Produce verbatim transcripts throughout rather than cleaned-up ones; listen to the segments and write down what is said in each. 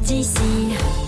d'ici.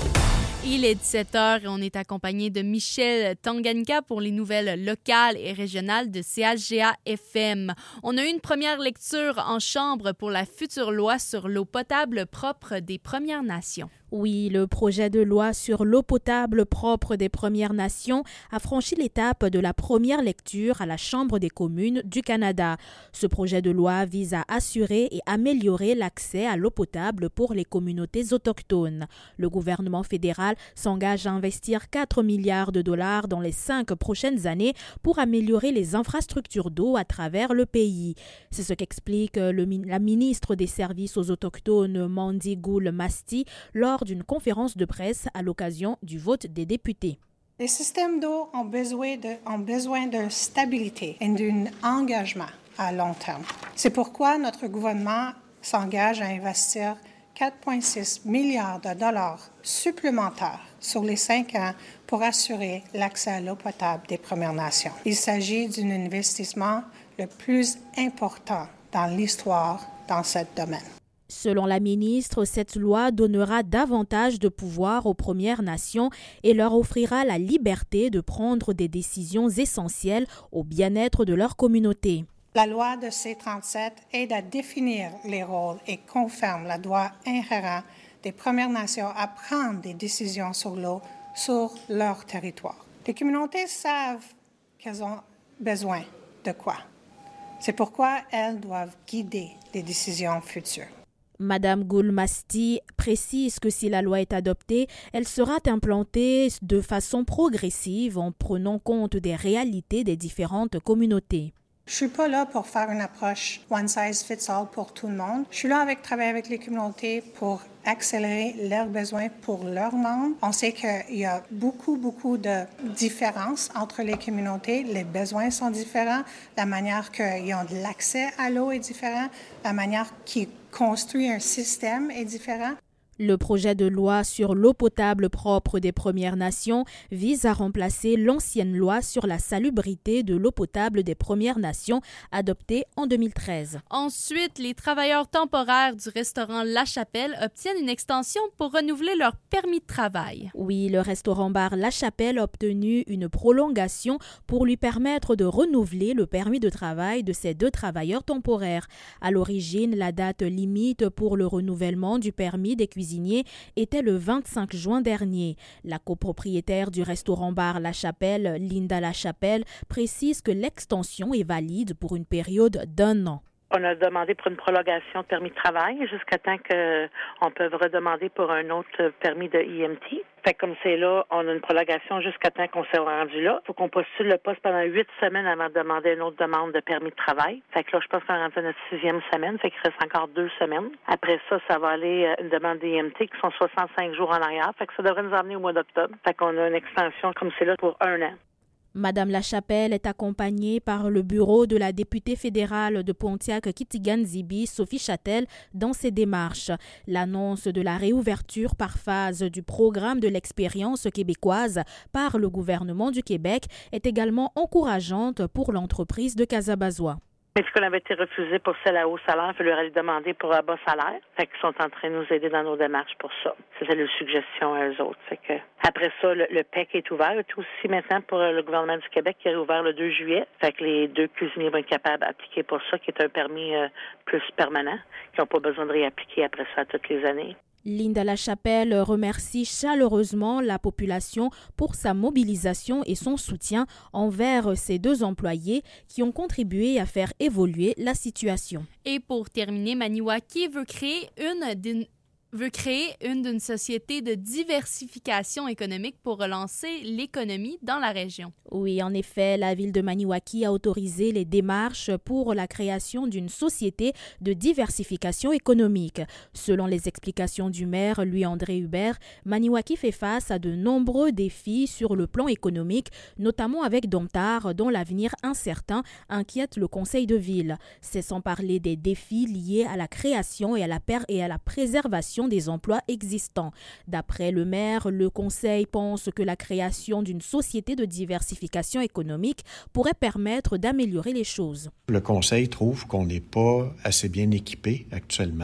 Il est dix-sept heures et on est accompagné de Michel Tanganyika pour les nouvelles locales et régionales de C H G A F M. On a eu une première lecture en chambre pour la future loi sur l'eau potable propre des Premières Nations. Oui, le projet de loi sur l'eau potable propre des Premières Nations a franchi l'étape de la première lecture à la Chambre des communes du Canada. Ce projet de loi vise à assurer et améliorer l'accès à l'eau potable pour les communautés autochtones. Le gouvernement fédéral s'engage à investir quatre milliards de dollars dans les cinq prochaines années pour améliorer les infrastructures d'eau à travers le pays. C'est ce qu'explique le, la ministre des Services aux Autochtones, Mandy Gould-Masti, lors d'une conférence de presse à l'occasion du vote des députés. Les systèmes d'eau ont besoin de, ont besoin de stabilité et d'un engagement à long terme. C'est pourquoi notre gouvernement s'engage à investir quatre virgule six milliards de dollars supplémentaires sur les cinq ans pour assurer l'accès à l'eau potable des Premières Nations. Il s'agit d'un investissement le plus important dans l'histoire dans ce domaine. Selon la ministre, cette loi donnera davantage de pouvoir aux Premières Nations et leur offrira la liberté de prendre des décisions essentielles au bien-être de leur communauté. La loi de C trente-sept aide à définir les rôles et confirme le droit inhérent des Premières Nations à prendre des décisions sur l'eau sur leur territoire. Les communautés savent qu'elles ont besoin de quoi. C'est pourquoi elles doivent guider les décisions futures. Madame Gould-Masti précise que si la loi est adoptée, elle sera implantée de façon progressive en prenant compte des réalités des différentes communautés. Je ne suis pas là pour faire une approche one size fits all pour tout le monde. Je suis là avec travailler avec les communautés pour accélérer leurs besoins pour leurs membres. On sait qu'il y a beaucoup, beaucoup de différences entre les communautés. Les besoins sont différents. La manière qu'ils ont de l'accès à l'eau est différente. La manière qu'ils construisent un système est différente. Le projet de loi sur l'eau potable propre des Premières Nations vise à remplacer l'ancienne loi sur la salubrité de l'eau potable des Premières Nations adoptée en deux mille treize. Ensuite, les travailleurs temporaires du restaurant La Chapelle obtiennent une extension pour renouveler leur permis de travail. Oui, le restaurant-bar La Chapelle a obtenu une prolongation pour lui permettre de renouveler le permis de travail de ces deux travailleurs temporaires. À l'origine, la date limite pour le renouvellement du permis des cuisiniers était le vingt-cinq juin dernier. La copropriétaire du restaurant-bar La Chapelle, Linda La Chapelle, précise que l'extension est valide pour une période d'un an. On a demandé pour une prolongation de permis de travail jusqu'à temps qu'on peut redemander pour un autre permis de E M T. Fait que comme c'est là, on a une prolongation jusqu'à temps qu'on s'est rendu là. Il faut qu'on postule le poste pendant huit semaines avant de demander une autre demande de permis de travail. Fait que là, je pense qu'on est rendu à notre sixième semaine. Fait qu'il reste encore deux semaines. Après ça, ça va aller une demande d'E M T qui sont soixante-cinq jours en arrière. Fait que ça devrait nous emmener au mois d'octobre. Fait qu'on a une extension comme c'est là pour un an. Madame La Chapelle est accompagnée par le bureau de la députée fédérale de Pontiac-Kitigan-Zibi, Sophie Châtel, dans ses démarches. L'annonce de la réouverture par phase du programme de l'expérience québécoise par le gouvernement du Québec est également encourageante pour l'entreprise de Casabazois. Mais ce qu'on avait été refusé pour celle à haut salaire, il faut leur aller demander pour un bas salaire. Fait qu'ils sont en train de nous aider dans nos démarches pour ça. C'était leur suggestion à eux autres. Fait que après ça, le, le P E C est ouvert. Tout aussi maintenant pour le gouvernement du Québec qui est ouvert le deux juillet. Fait que les deux cuisiniers vont être capables d'appliquer pour ça, qui est un permis euh, plus permanent, qui n'ont pas besoin de réappliquer après ça toutes les années. Linda La Chapelle remercie chaleureusement la population pour sa mobilisation et son soutien envers ces deux employés qui ont contribué à faire évoluer la situation. Et pour terminer, Maniwaki veut créer une d'une veut créer une d'une société de diversification économique pour relancer l'économie dans la région. Oui, en effet, la ville de Maniwaki a autorisé les démarches pour la création d'une société de diversification économique. Selon les explications du maire Louis-André Hubert, Maniwaki fait face à de nombreux défis sur le plan économique, notamment avec Domtar, dont l'avenir incertain inquiète le conseil de ville. C'est sans parler des défis liés à la création et à la, per- et à la préservation des emplois existants. D'après le maire, le conseil pense que la création d'une société de diversification économique pourrait permettre d'améliorer les choses. Le conseil trouve qu'on n'est pas assez bien équipé actuellement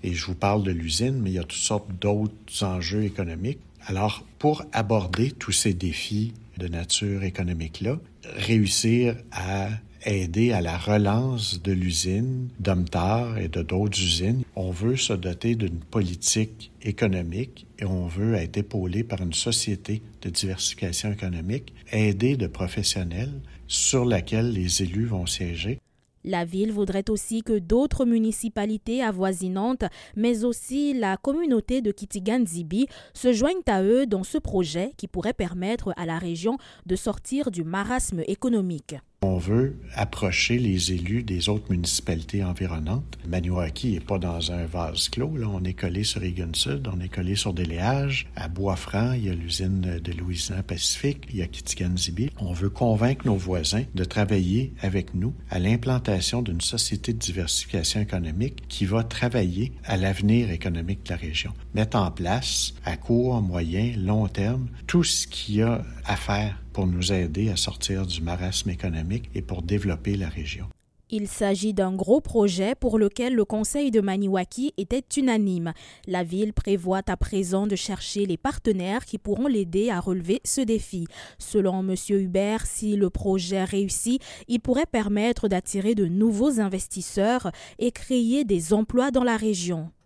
Et je vous parle de l'usine, mais il y a toutes sortes d'autres enjeux économiques. Alors, pour aborder tous ces défis de nature économique-là, réussir à aider à la relance de l'usine Domtar et de d'autres usines, on veut se doter d'une politique économique et on veut être épaulé par une société de diversification économique, aidée de professionnels sur laquelle les élus vont siéger. La ville voudrait aussi que d'autres municipalités avoisinantes, mais aussi la communauté de Kitigan-Zibi, se joignent à eux dans ce projet qui pourrait permettre à la région de sortir du marasme économique. On veut approcher les élus des autres municipalités environnantes. Maniwaki n'est pas dans un vase clos. Là. On est collé sur Egan Sud, on est collé sur Déléage. À Bois-Franc, il y a l'usine de Louisiana Pacifique, il y a Kitigan-Zibi. On veut convaincre nos voisins de travailler avec nous à l'implantation d'une société de diversification économique qui va travailler à l'avenir économique de la région. Mettre en place, à court, moyen, long terme, tout ce qu'il y a à faire pour nous aider à sortir du marasme économique et pour développer la région. Il s'agit d'un gros projet pour lequel le conseil de Maniwaki était unanime. La ville prévoit à présent de chercher les partenaires qui pourront l'aider à relever ce défi. Selon M. Hubert, si le projet réussit, il pourrait permettre d'attirer de nouveaux investisseurs et créer des emplois dans la région.